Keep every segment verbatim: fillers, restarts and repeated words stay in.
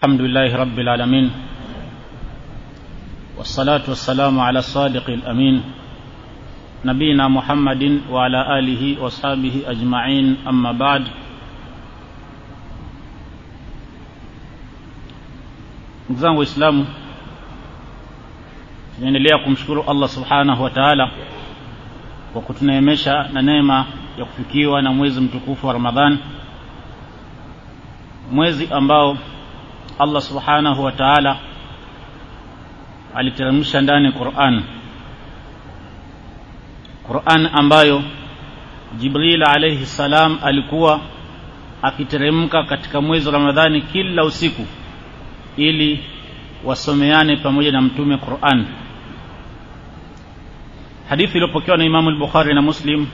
الحمد لله رب العالمين والصلاة والسلام على الصادق الأمين نبينا محمد وعلى آله وصحبه أجمعين أما بعد. Ndugu Waislamu, tunaendelea kumshukuru Allah Subhanahu wa Ta'ala kwa kutuneemesha na neema ya kufikiwa na mwezi mtukufu wa Ramadhan, mwezi ambao Allah Subhanahu wa Ta'ala aliteremsha ndani Qur'an Qur'an ambayo Jibril alayhi salam alikuwa akiteremka katika mwezi wa Ramadhani kila usiku ili wasomeane pamoja na mtume Qur'an. Hadithi iliyopokewa na Imam al-Bukhari na Muslim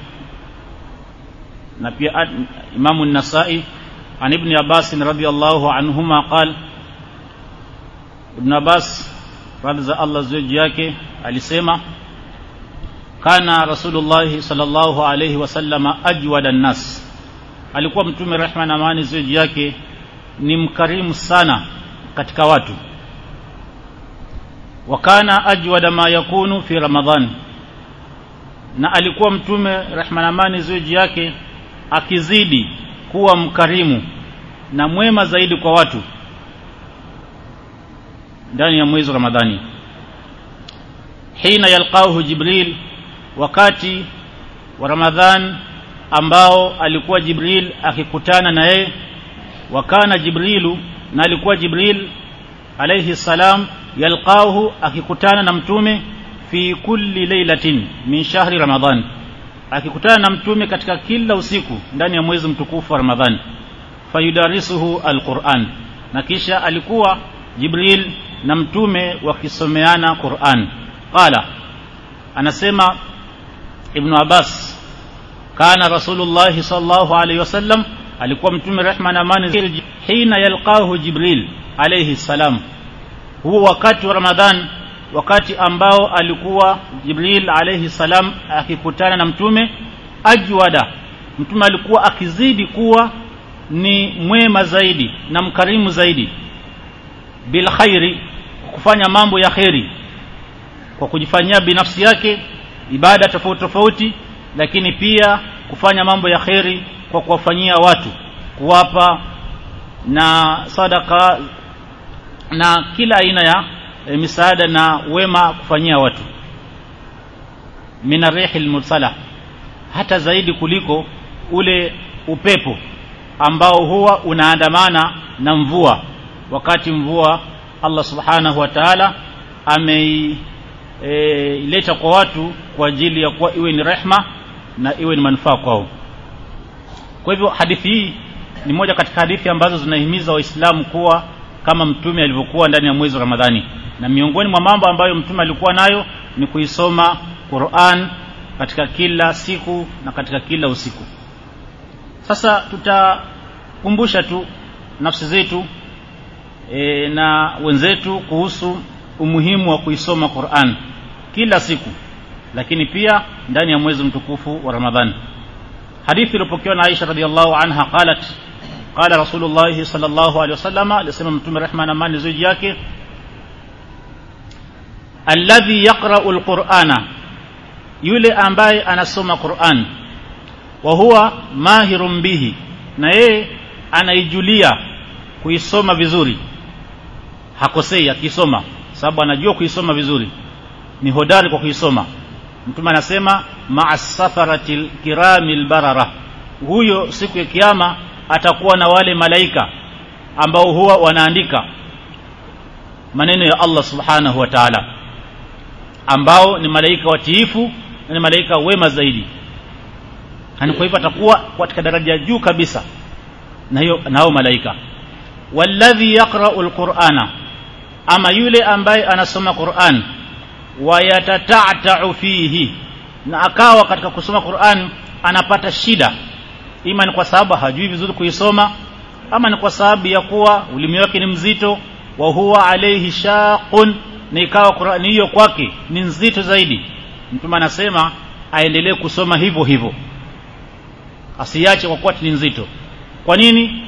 na pia Imam an-Nasa'i an Ibn Abbas radhiyallahu anhuma qala, Ibn Abbas radhiya Allah zuji yake alisema, kana Rasulullah sallallahu alayhi wasallam ajwada an-nas, alikuwa mtume rehma na amani zuji yake ni mkarimu sana katika watu. Wakana ajwada ma yakunu fi Ramadhan, na alikuwa mtume rehma na amani zuji yake akizidi kuwa mkarimu na mwema zaidi kwa watu ndani ya mwezi wa Ramadhani. Hina yalqahu Jibril, wakati wa Ramadhan ambao alikuwa Jibril akikutana na yeye. Wakana Jibrilu, na alikuwa Jibril alayhi salam yalqahu akikutana na mtume fi kulli laylatin min shahri Ramadhan, akikutana na mtume katika kila usiku ndani ya mwezi mtukufu wa Ramadhan. Fayudarisuhu alquran, na kisha alikuwa Jibril na mtume wakisomeana Qur'an. Qala, anasema Ibn Abbas, kana Rasulullah sallallahu alayhi wasallam, alikuwa mtume rehma na amani hina yalqahu Jibril alayhi salam, huwa wakati wa Ramadhan, wakati ambao alikuwa Jibril alayhi salam akikutana na mtume, ajwada, mtume alikuwa akizidi kuwa ni mwema zaidi na mkarimu zaidi, bil khairi, kufanya mambo ya khairi, kwa kujifanyia binafsi yake ibada tofauti tofauti, lakini pia kufanya mambo ya khairi kwa kuwafanyia watu, kuwapa na sadaka na kila aina ya e, misaada na wema kufanyia watu. Min ar-rihil mursala, hata zaidi kuliko ule upepo ambao huwa unaandamana na mvua, wakati mvua Allah Subhanahu wa Ta'ala ameileta e, kwa watu kwa ajili ya kuwa iwe ni rehma na iwe ni manufaa kwao. Kwa hivyo hadithi hii ni moja katika hadithi ambazo zinahimiza Waislamu kuwa kama mtume alivyokuwa ndani ya mwezi wa Ramadhani, na miongoni mwa mambo ambayo mtume alikuwa nayo ni kuisoma Qur'an katika kila siku na katika kila usiku. Sasa tutakumbusha tu nafsi zetu e, na wenzetu kuhusu umuhimu wa kuisoma Qur'an kila siku, lakini pia ndani ya mwezi mtukufu wa Ramadhani. Hadithi iliyopokewa na Aisha radhiyallahu anha qalat, qala Rasulullah sallallahu alayhi wasallam, alisema mtume rehma na amani zuji yake, alladhi yaqra'u alqur'ana, yule ambaye anasoma Qur'an, wa huwa mahirun bihi, na yeye anaijulia kuisoma vizuri, hakosei akisoma, sababu anajua kuisoma vizuri, ni hodari kwa kuisoma. Mtume anasema ma'as safaratil kiramil barara, huyo siku ya kiyama atakuwa na wale malaika ambao huwa wanaandika maneno ya Allah Subhanahu wa Ta'ala, ambao ni malaika watiifu na ni malaika wema zaidi. Hani kwa hivyo atakuwa katika daraja juu kabisa na hiyo nao malaika. Walladhi yaqra'u alqur'ana, ama yule ambaye anasoma Qur'an, wayatata'ta'u fihi, na akawa katika kusoma Qur'an anapata shida, ima ni kwa sababu hajui vizuri kuisoma, ama ni kwa sababu ya kuwa ulimi wake ni mzito, wa huwa alayhi shaqun, na ikawa Qur'an hiyo kwake ni nzito zaidi. Mtume anasema aendelee kusoma hivyo hivyo, asiache kwa kuwa ni nzito. Kwa nini?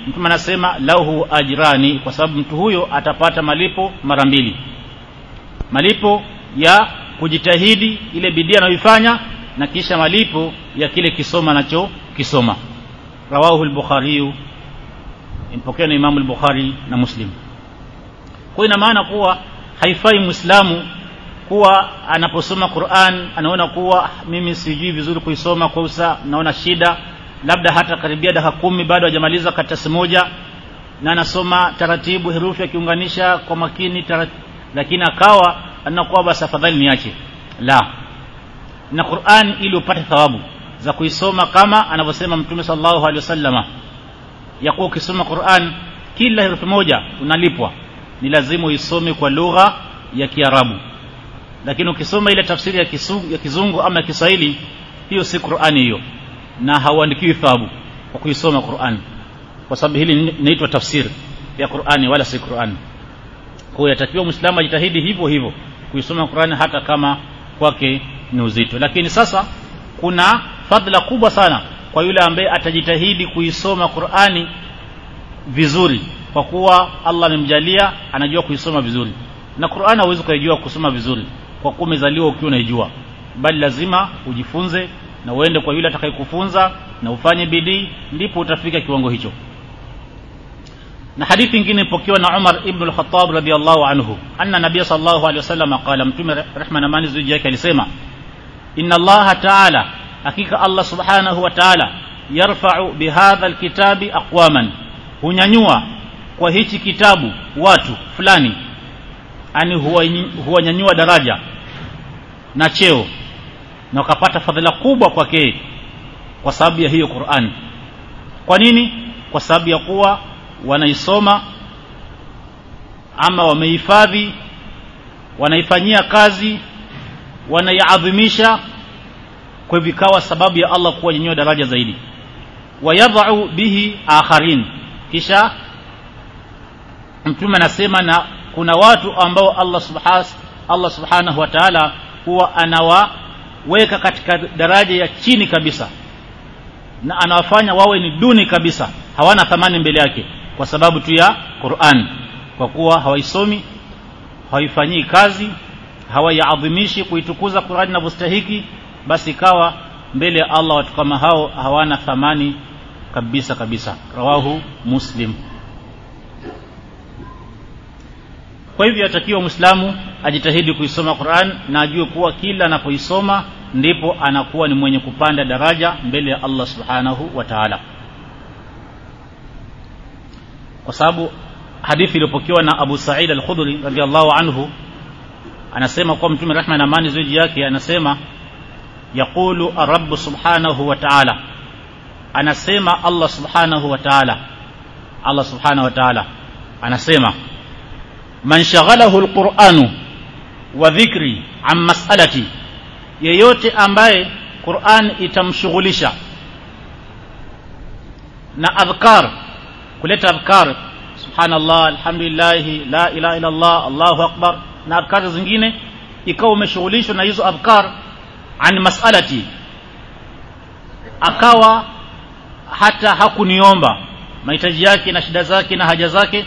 mtume anasema lahu ajrani, kwa sababu mtu huyo atapata malipo mara mbili, malipo ya kujitahidi ile bidii anayoifanya na kisha malipo ya kile kisoma anacho kisoma. Rawahu al-Bukhari, impokea na Imam al-Bukhari na Muslim. Kwa ina maana kuwa haifai Muislamu kuwa anaposoma Qur'an anaona kuwa mimi sijui vizuri kuisoma, kwa usa naona shida, labda hata karibia dakika kumi bado hajamaliza karatasi moja na anasoma taratibu herufi akiunganisha kwa makini taratibu, lakini akawa anakuwa basi afadhali niache. La, na Qur'an ili upate thawabu za kuisoma kama anavyosema Mtume sallallahu alaihi wasallama, ya kuwa ukisoma Qur'an kila herufi moja unalipwa, ni lazima uisome kwa lugha ya Kiarabu. Lakini ukisoma ile tafsiri ya Kizungu, ya Kizungu ama ya Kiswahili, hiyo si Qur'ani hiyo, na hauandikiwi thawabu kwa kuisoma Qur'an, kwa sababu hili inaitwa tafsiri ya Qur'ani wala si Qur'an. Kwa hiyo yatakiwa Muislamu ajitahidi hivyo hivyo kuisoma Qur'ani hata kama kwake ni uzito. Lakini sasa kuna fadhila kubwa sana kwa yule ambaye atajitahidi kuisoma Qur'ani vizuri, kwa kuwa Allah amemjalia anajua kuisoma vizuri. Na Qur'ani hauwezi kujua kusoma vizuri kwa kuwa umezaliwa ukiwa unajua, bali lazima ujifunze na uende kwa yule atakayekufunza na ufanye bidii, ndipo utafika kiwango hicho. Na hadithi nyingine ipokewa na Umar ibn al-Khattab radiyallahu anhu, anna nabiy sallallahu alayhi wasallam qala, mtume rehma na amani ziji yake alisema, inna Allah ta'ala, hakika Allah subhanahu wa ta'ala, yarfa'u bihadha alkitabi aqwaman, hunyanyua kwa hichi kitabu watu fulani, ani huwanyanyua daraja na cheo na wakapata fadhila kubwa kwake kwa sababu ya hiyo Qur'an. Kwa nini? Kwa sababu ya kuwa wanaisoma ama wamehifadhi, wanaifanyia kazi, wanaiadhimisha, kwa vikawa sababu ya Allah kuwanyanyua daraja zaidi. Wayadha'u bihi akharin, kisha mtume anasema na kuna watu ambao Allah subhanahu Allah subhanahu wa ta'ala huwa anawaweka katika daraja ya chini kabisa na anawafanya wawe ni duni kabisa, hawana thamani mbele yake kwa sababu tu ya Qur'an, kwa kuwa hawaisomi, hawaifanyii kazi, hawaiadhimishi kuitukuza Qur'an na bustahiki, basi kawa mbele ya Allah watu kama hao hawana thamani kabisa kabisa. Rawahu Muslim. Kwa hivyo yatakiwa Muislamu ajitahidi kuisoma Qur'an na ajue kuwa kila anapoisoma ndipo anakuwa ni mwenye kupanda daraja mbele ya Allah subhanahu wa ta'ala. Kwa sababu hadithi iliyopokewa na Abu Sa'id al-Khudri radhiyallahu anhu anasema kwa mtume rehma na amani ziji yake anasema, yaqulu ar-rabb subhanahu wa ta'ala, anasema Allah subhanahu wa ta'ala, Allah subhanahu wa ta'ala anasema, man shaghalahu al-Qur'anu wa dhikri an mas'alati, yeyote ambaye Qur'an itamshughulisha na adhkar, kuleta adhkar, subhanallah, alhamdulillah, la ilaha illa Allah, Allahu akbar, na adhkar zingine, ikawa umeshughulishwa na hizo adhkar an mas'alati, akawa hata hakuniomba mahitaji yake na shida zake na haja zake,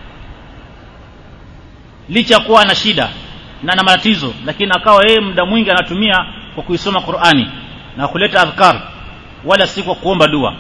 licha kuwa na shida na na matatizo, lakini akawa yeye muda mwingi anatumia kwa kuisoma Qur'ani na kuleta adhkar, wala si kwa kuomba dua.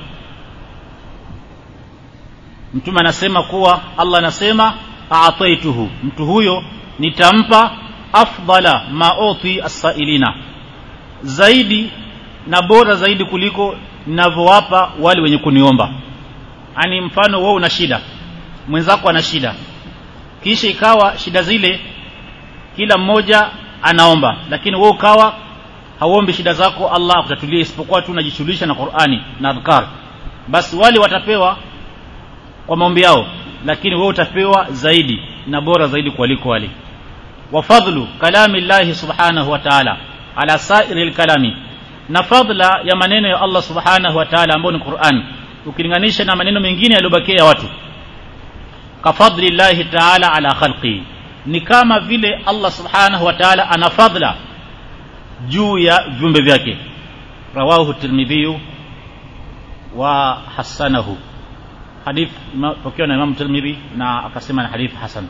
Mtume anasema kuwa Allah anasema, a'taituhu, mtu huyo nitampa afdala ma'uti as-sa'ilina, zaidi na bora zaidi kuliko ninavyowapa wale wenye kuniomba. Ani mfano wewe una shida, mwenzako ana shida, kisha ikawa shida zile kila mmoja anaomba, lakini wewe ukawa hauombi shida zako Allah akutatulie, isipokuwa tu unajishughulisha na Qur'ani na adhkar, basi wale watapewa kwa maombi yao, lakini wewe utapewa zaidi na bora zaidi kuliko wale. Wa fadlu kalami Allah subhanahu wa ta'ala ala sa'iril kalami, na fadla ya maneno ya Allah subhanahu wa ta'ala ambayo ni Qur'an ukilinganisha na maneno mengine yaliyobakia ya watu, ka fadli Allah ta'ala ala khalqi, ni kama vile Allah subhanahu wa ta'ala ana fadla juu ya viumbe vyake. Rawahu Tirmidhi wa hasanahu. hadith imepokewa na Imam Tirmidhi na akasema ni hadith hasan.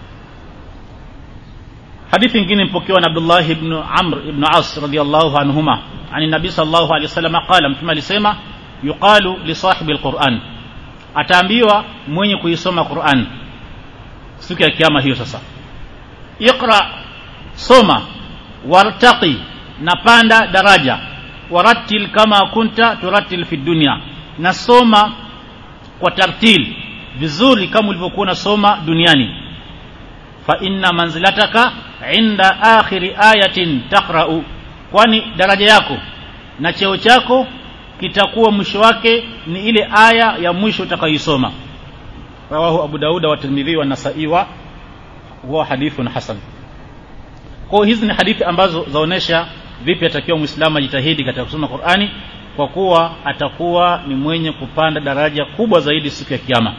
Hadith nyingine imepokewa na Abdullah ibn Amr ibn As radiyallahu anhuma ani nabii sallallahu alayhi wasallam qala, mtume alisema yuqalu li sahibi alquran, ataambiwa mwenye kuisoma Qur'an siku ya kiyama hiyo. Sasa iqra, soma, wartaqi, na panda daraja, warattil kama kunta turattil fi dunya, na soma kwa tartil vizuri kama ulivyokuwa unasoma duniani. Fa inna manzilataka inda akhiri ayatin taqra'u, kwani daraja yako na cheo chako kitakuwa mwisho wake ni ile aya ya mwisho utakayosoma. Rawahu Abu Daud wa Tirmidhi wa Nasa'i wa huwa hadithun hasan. Kwa hizi ni hadithi ambazo zaonesha vipi atakiwa Muislamu ajitahidi katika kusoma Qur'ani, kwa kuwa atakuwa ni mwenye kupanda daraja kubwa zaidi siku ya kiyama.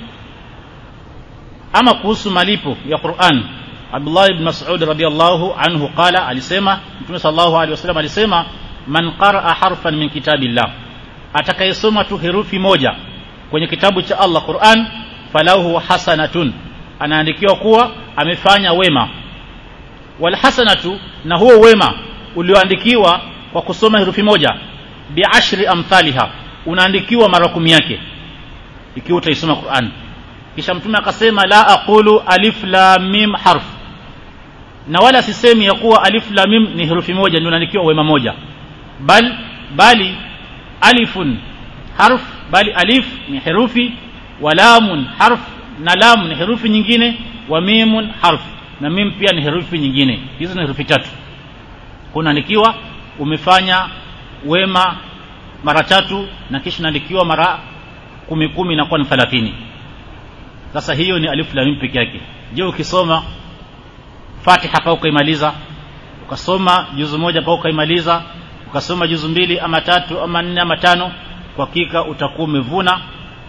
Ama kuhusu malipo ya Qur'an, Abdullah ibn Mas'ud radiyallahu anhu qala, alisema Mtume sallallahu alaihi wasallam alisema, man qara'a harfan min kitabillah, atakayesoma tu herufi moja kwenye kitabu cha Allah Qur'an, falahu hasanatun, anaandikiwa kuwa amefanya wema. Wal hasanatu, na huo wema ulioandikiwa kwa kusoma herufi moja, bi ashri amthaliha, unaandikiwa mara kumi yake ikiwa utaisoma Qur'an. Kisha Mtume akasema, la aqulu alif lam mim harf, na wala sisemi ya kuwa alif lam mim ni herufi moja ndio unaandikiwa wema moja, bal bali alifun harf, bali alif ni herufi, wa lamun harf, na lam ni herufi nyingine, wa mimun harf, na mim pia ni herufi nyingine. Hizo ni herufi tatu. Unaandikiwa umefanya wema mara tatu, na kisha unaandikiwa mara kumi kumi, na kwa ni thelathini. Sasa hiyo ni alif lam mim peke yake. Je, ukisoma Fatiha pa ukaimaliza, ukasoma juzu moja pa ukaimaliza, ukasoma juzu mbili ama tatu ama nne ama tano, kwa hakika utakuwa umevuna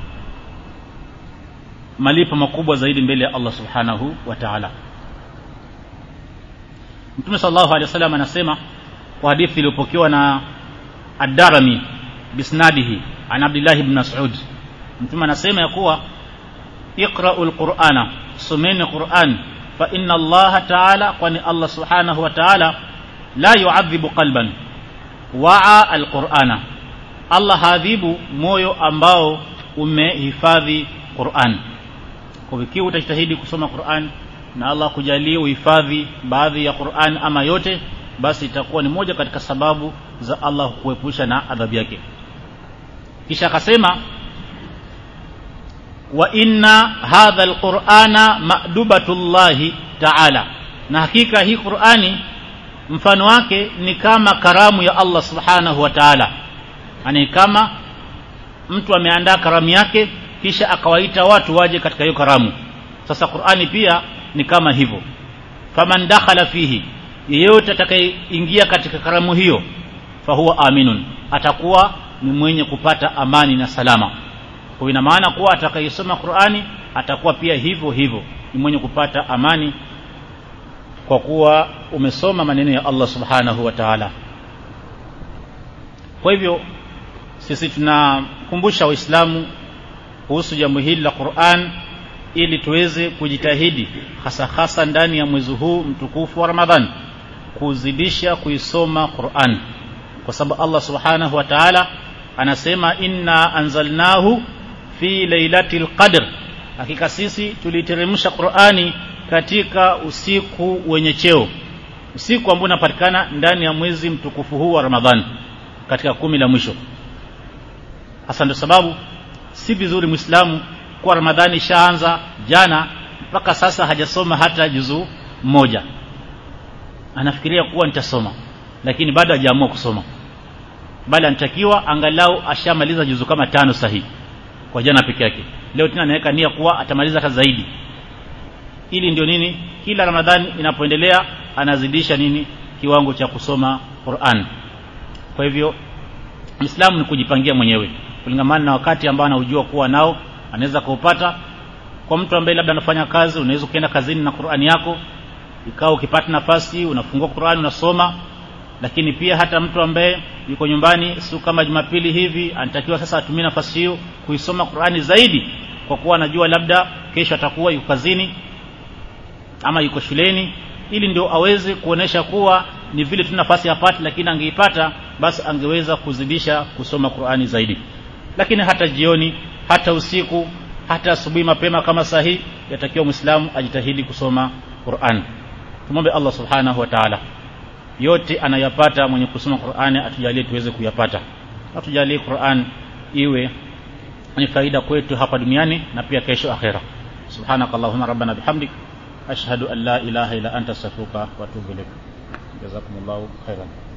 malipo makubwa zaidi mbele ya Allah subhanahu wa ta'ala. Mtume sallallahu alaihi wasallam anasema kwa hadithi iliyopokewa na Ad-Darimi bisnadihi an Abdullah ibn Mas'ud, Mtume anasema ya kuwa iqra'ul Qur'ana, someni Qur'an, fa inna Allah ta'ala, kwani Allah subhanahu wa ta'ala la yu'adhibu qalban wa'a al-Qur'ana, Allah hadhibu moyo ambao umehifadhi Qur'an. Kwa hivyo utajitahidi kusoma Qur'an na Allah kujalie uhifadhi baadhi ya Qur'an ama yote, basi itakuwa ni moja katika sababu za Allah kuepusha na adhabu yake. Kisha akasema, wa inna hadha alqur'ana ma'dubatullahi ta'ala, na hakika hii Qur'ani mfano wake ni kama karamu ya Allah subhanahu wa ta'ala. Ani kama mtu ameandaa karamu yake kisha akawaita watu waje katika hiyo karamu. Sasa Qur'ani pia ni kama hivyo. Faman dakhala fihi, yeyote atakayeingia katika karamu hiyo, fahuwa aminun, atakuwa ni mwenye kupata amani na salama. Kwa ina maana kuwa atakayesoma Qur'ani atakuwa pia hivyo hivyo ni mwenye kupata amani, kwa kuwa umesoma maneno ya Allah subhanahu wa ta'ala. Kwa hivyo sisi tunakumbusha Waislamu kuhusu jambo hili la Qur'an, ili tuweze kujitahidi hasa hasa ndani ya mwezi huu mtukufu wa Ramadhan kuzidisha kuisoma Qur'an, kwa sababu Allah subhanahu wa ta'ala anasema, inna anzalnahu fi lailatul qadr, hakika sisi tuliteremsha Qur'ani katika usiku wenye cheo, usiku ambao unapatikana ndani ya mwezi mtukufu huu wa Ramadhan, katika kumi la mwisho. Hasa ndio sababu si vizuri Muislamu kwa Ramadhani shaanza jana mpaka sasa hajasoma hata juzu moja, anafikiria kuwa nitasoma, lakini bado hajaamua kusoma, bali anatakiwa angalau ashamaliza juzu kama tano sahihi kwa jana peke yake. Leo tena anaweka nia kuwa atamaliza hata zaidi, ili ndio nini, kila Ramadhani inapoendelea anazidisha nini, kiwango cha kusoma Qur'an. Kwa hivyo Muislamu ni kujipangia mwenyewe kulingana na wakati ambao anaujua kuwa nao anaweza kuupata. Kwa mtu ambaye labda anafanya kazi, unaweza kwenda kazini na Qur'ani yako, ikao ukipata nafasi unafungua Qur'ani unasoma. Lakini pia hata mtu ambaye yuko nyumbani, siku kama Jumapili hivi, anatakiwa sasa atumie nafasi hiyo kuisoma Qur'ani zaidi, kwa kuwa anajua labda kesho atakuwa yuko kazini ama yuko shuleni, ili ndio aweze kuonesha kuwa ni vile tu nafasi yapata, lakini angeipata basi angeweza kuzidisha kusoma Qur'ani zaidi. Lakini hata jioni, hata usiku, hata asubuhi mapema kama sahi, yatakiwa Muislamu ajitahidi kusoma Qur'an. Tumombe Allah Subhanahu wa Ta'ala yote anayapata mwenye kusoma Qur'ani atujalie tuweze kuyapata. Atujalie Qur'an iwe ni faida kwetu hapa duniani na pia kesho akhera. Subhanakallahumma rabbana bihamdik ashhadu an la ilaha illa anta astaghfiruka wa atubu ilaik. Jazakumullahu khairan.